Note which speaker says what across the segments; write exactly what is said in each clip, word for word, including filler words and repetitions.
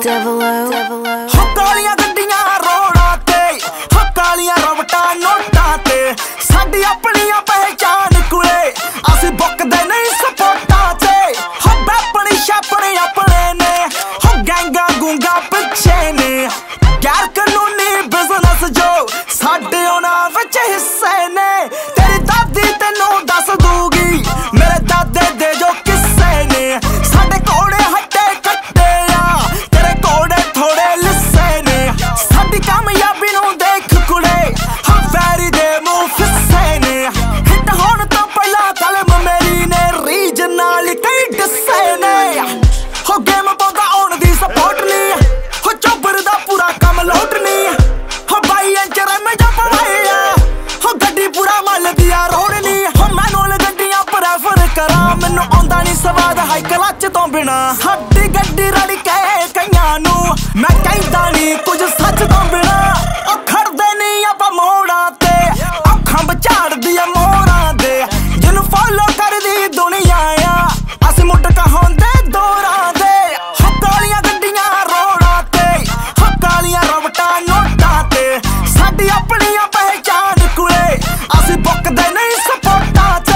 Speaker 1: हो कालियां गड्डियां रोडां ते, हो कालियां रवटां नोटां ते, साडी अपनी पहचान कुले असीं बुकदे नहीं सपोर्टां ते। हो बैपणी छापणी अपने ने, हो गैंगा गूंगा पिछे ने, गैर कानूनी बिजनेस जो साडे उन्हां विच हिस्से ने। तेरी दादी तैनूं दस दूगी मेरे दादे दे जो किस्से ने, साडे कोड़े हट्टे कट्टे आ तेरे कोड़े थोड़े लिस्से ने। साडी कामयाबी नूं देख कुड़े हम वैरी दे मूंह फिस्से ने, हिट होण तो पहला कलम मेरी ने रीज नाल कई डिस्से ने। हो गेम पाउंदा आउण दी सपोर्ट नहीं, हो चोबर दा पूरा कम लोट नहीं, हो बाई इंच रम जा पवाया, हो गड्डी पूरा मल दिया रोड नहीं। हो मैनुअल गड्डियां प्रेफर करा मैनू आउंदा नहीं स्वाद हाई क्लच तो बिना। साडी गड्डी रड़ के कईयां नू मैं कहंदा नहीं कुछ सच तो बिना। ओ खड़दे नहीं आपां मोड़ां ते अखां बचाड़दी आ मोरां दे, जिन्नू फॉलो करदी दुनिया आ असीं मुट कहांदे दौरां दे। हो कालियां गड्डियां रोडां ते, हो कालियां रवटां नोटां ते, साडी अपनी पहचान कुले असीं बुकदे नहीं सपोर्टां ते।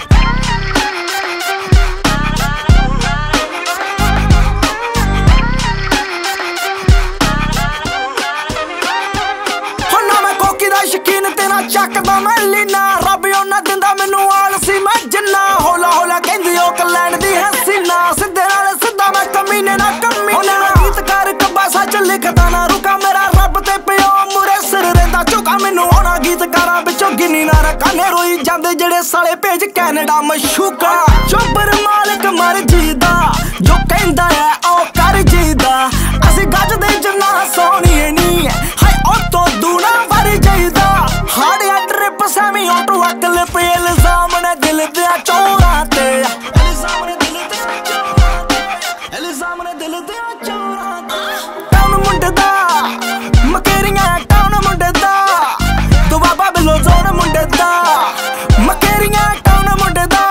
Speaker 1: शकीन तेरा चकदा मैं लीना, रब उन्ना दिंदा मैनू आलसी मैं जिन्ना। हौला हौला कहंदी ओ कलैंड दी है सीना, सिद्धे नाल सिद्धा मैं कमीने ना कमीना। गीतकार कब्बा सच लिखदा ना रुका, मेरा रब ते पियो मुरे सिर रहिंदा झुका। मैनू आउणा गीतकारां विचों गिनी ना रखा, ने रोई जांदे जेड़े साले भेज कैनेडा मशूका। चोबर मालिक मर्जी दा जो कहंदा है ओ कर जीदा, असीं गजदे जिन्ना सोहणीए नी हाय ओ तो दूना वर जाईदा। हार्ड ट्रिप सैमी ऑटो अकल पे इल्जाम ने दिल दिया चोरां ते, इल्जाम ने दिल दिया चोरां ते, इल्जाम ने दिल दिया चोरां ते। टाउन मुंडे दा मकेरियां टाउन मुंडे दा, दुबाबा बिलो जोन मुंडे दा मकेरियां टाउन मुंडे दा।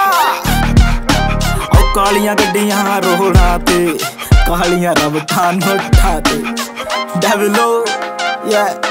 Speaker 1: ओ कालियां गड्डियां रोडां ते, कालियां रवटां नोटां ते, डेविलो yeah